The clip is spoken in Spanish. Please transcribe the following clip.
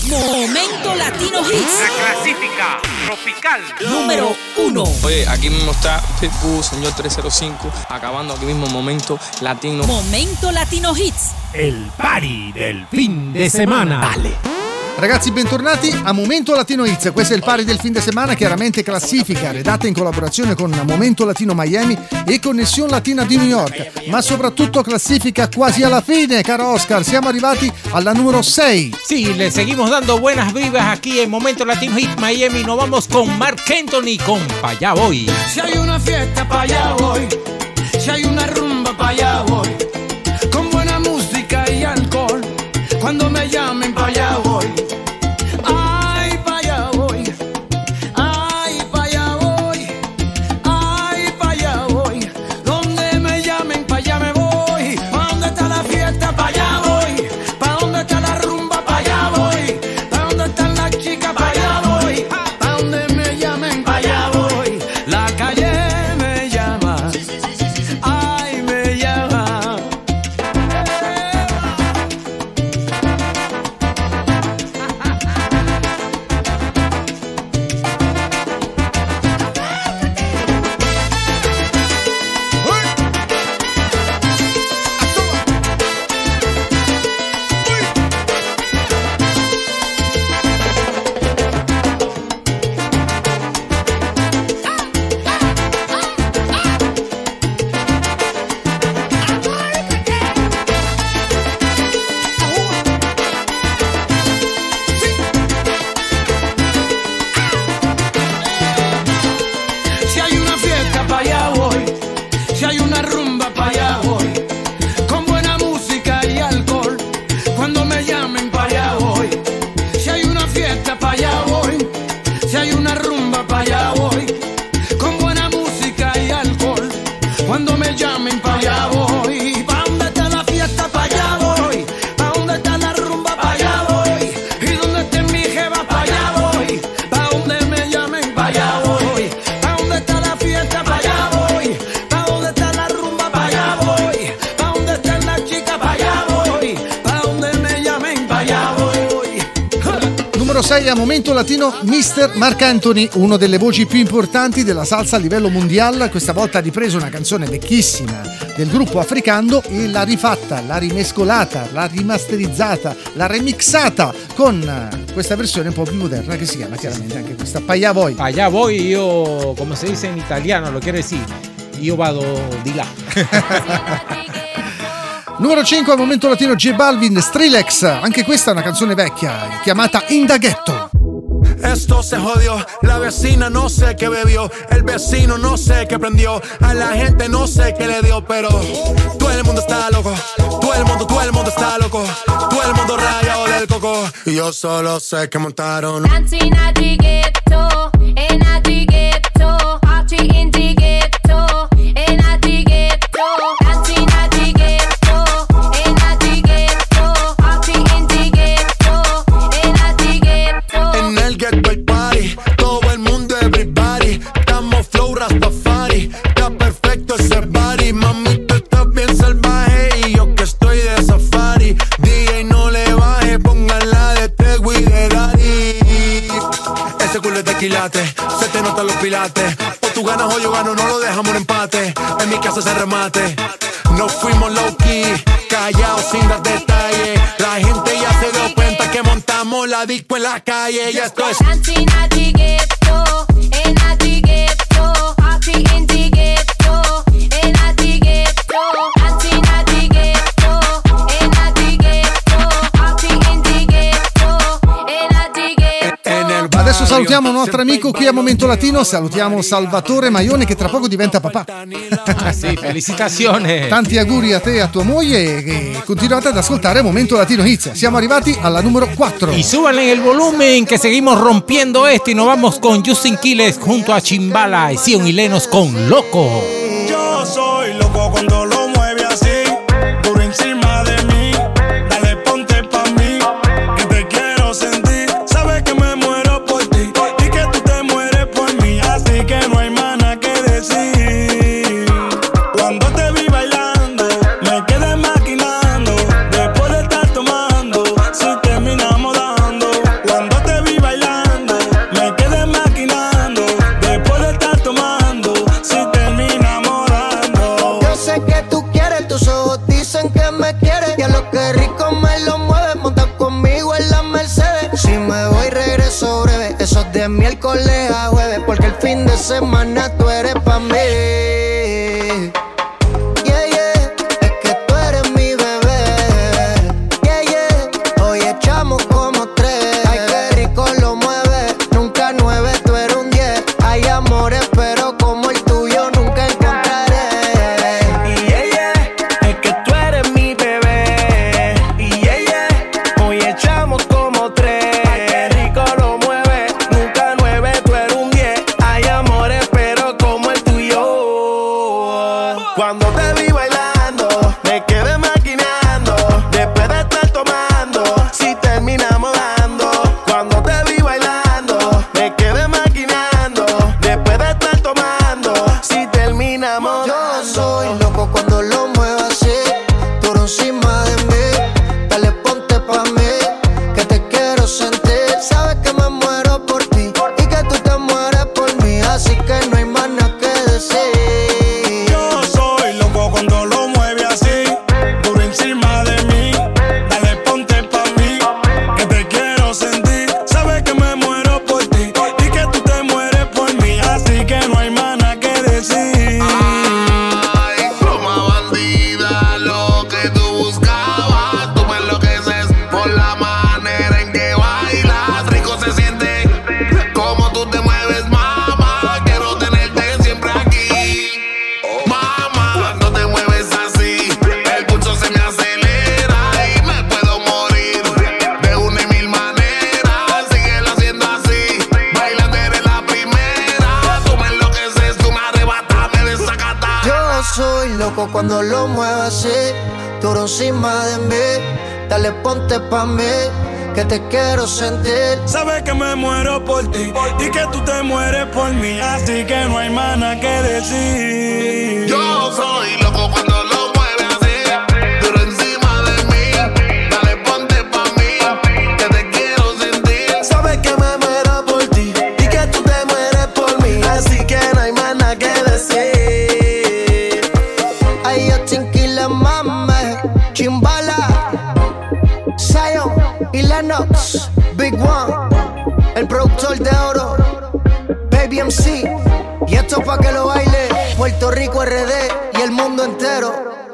Momento Latino Hits. La clasífica tropical número 1. Oye, aquí mismo está Pitbull, Señor 305, acabando aquí mismo Momento Latino. Momento Latino Hits. El party del fin de semana. Dale. Ragazzi, bentornati a Momento Latino Hits. Questo è il pari del fin de semana, chiaramente classifica redatta in collaborazione con Momento Latino Miami e Connessione Latina di New York, ma soprattutto classifica quasi alla fine, caro Oscar. Siamo arrivati alla numero 6. Sí, le seguimos dando buenas vibras aquí en Momento Latino Hits Miami. Nos vamos con Marc Anthony con Pa' allá voy. Si hay una fiesta, pa' allá voy. Si hay una rumba, pa' allá voy. Con buena música y alcohol. Cuando me llamen, pa' allá voy. Ay, pa' allá voy. Ay, pa' allá voy. Ay, pa' allá voy. Donde me llamen, pa' allá me voy. Pa' donde está la fiesta, pa' allá voy. Pa' donde está la rumba, pa' allá voy. Pa' donde están las chicas, pa' allá voy. Pa' donde me llamen, pa' allá voy. La calle me llama. Ay, me llama. Si hay una fiesta, pa' allá voy. Si hay una rumba, pa' allá voy. Con buena música y alcohol. Cuando me llamen, pa' allá voy. Si hay una fiesta, pa' allá voy. Si hay una rumba, pa' allá voy. Con buena música y alcohol. Cuando me llamen, pa' allá voy. Pa' donde está la fiesta, pa' allá voy. Pa' donde está la rumba, pa' allá voy. Y donde esté mi jeva, pa' allá voy. Pa' donde me llamen, pa' allá voy. Pa' donde está la fiesta, pa' allá voy. Pa' donde está la rumba, pa' allá voy. Pa' donde están las chicas, pa' allá voy. Pa' donde me llamen, pa' allá voy. Numero 6 a Momento Latino, Mr. Marc Anthony, uno delle voci più importanti della salsa a livello mondiale. Questa volta ha ripreso una canzone vecchissima del gruppo africano e l'ha rifatta, l'ha rimescolata, l'ha rimasterizzata, l'ha remixata con questa versione un po' più moderna che si chiama chiaramente anche questa Pa' allá voy. Pa' allá voy, yo, como se dice en italiano, lo quiere decir, io vado di là. Numero 5 al Momento Latino, J Balvin, Skrillex, anche questa è una canzone vecchia chiamata In Da Ghetto. Esto se jodió, la vecina no sé qué bebió, el vecino no sé qué prendió, a la gente no sé qué le dio, pero todo el mundo está loco, todo el mundo está loco, todo el mundo rayado del coco, y yo solo sé que montaron. Dancing at the ghetto, and at the ghetto, party in the ghetto, and at the ghetto, dancing at the ghetto, and at the ghetto, party in the ghetto, and at the ghetto. En el ghetto hay party, todo el mundo everybody, estamos flow Rastafari, está perfecto ese body, mami tú estás bien salvaje y yo que estoy de safari, DJ no le baje, pónganla de Tego y de Daddy. Ese culo es de quilate, se te notan los pilates, o tú ganas o yo gano, no lo dejamos en empate, en mi casa se remate. Nos fuimos low key, callados sin dar detalles. La gente ya se dio cuenta que montamos la disco en la calle. Ya esto es Dancing at the ghetto, and at the ghetto, party in the ghetto, and at the ghetto, dancing at the ghetto, and at the ghetto, party in the ghetto, and at the ghetto. en el Adesso salutiamo un nostro amico qui a Momento Latino, salutiamo Salvatore Maione che tra poco diventa papà. Ah, sì, felicitazioni. Tanti auguri a te e a tua moglie e continuate ad ascoltare Momento Latino Hits. Siamo arrivati alla numero 4. Y súbanle el volumen que seguimos rompiendo esto y nos vamos con Justin Quiles junto a Chimbala y Zion y Lennox con Loco. Yo soy loco cuando lo mueve así, duro encima de mí. Dale, ponte pa' mí, que te quiero sentir. Sabes que me muero por ti y que tú te mueres por mí. Así que no hay más nada que decir. Cuando te vi bailando, me quedé maquinando. Después de estar tomando, si terminamos dando. de miércoles a jueves, porque el fin de semana tú eres pa' mí. Yeah, yeah, es que tú eres mi bebé. Yeah, yeah, hoy echamos como 3. Ay, qué rico lo mueve, nunca 9, tú eres un 10. Hay amores, pero como el tuyo nunca encontraré. Y ella, es que tú eres mi bebé. Y ella, hoy echamos como 3. Ay, qué rico lo mueve, nunca 9, tú eres un 10. Hay amores, pero como el tuyo. Cuando te vi bailando, me quedé maquinando. Después de estar tomando, si terminamos dando. Cuando te vi bailando, me quedé maquinando. Después de estar tomando, si terminamos Yo dando. soy loco cuando lo muevo así, duro encima de mí. Dale, ponte pa' mí, que te quiero sentir. Sabes que me muero por ti y que tú te mueres por mí, así que no hay más nada que decir. Yo soy loco cuando lo mueve así, duro encima de mí. Dale, ponte pa' mí, que te quiero sentir. Sabes que me muero por ti y que tú te mueres por mí, así que no hay más nada que decir. Ay, pluma bandida, lo que tú buscabas. Tú me enloqueces por la manera en que bailas. Rico se siente como tú te mueves, mamá. Quiero tenerte siempre aquí. Mamá, no te mueves así, el pulso se me acelera y me puedo morir de una y mil maneras. Síguelo haciendo así, bailando eres la primera. Tú me enloqueces, tú me arrebatas, me desacatas. Yo soy loco cuando lo muevo así, duro encima de mí. Dale, ponte pa' mí, que te quiero sentir. Sabes que me muero por ti y que tú te mueres por mí, así que no hay más nada que decir. Yo soy loco cuando lo mueve así, duro encima de mí. Dale, ponte pa' mí, que te quiero sentir. Sabes que me muero por ti y que tú te mueres por mí, así que no hay más nada que decir. Ay, yo Chinquile, mame, Chimbala, Zion y Lennox, Big One, el productor de oro, Baby MC. Y esto pa' que lo baile Puerto Rico, RD y el mundo entero.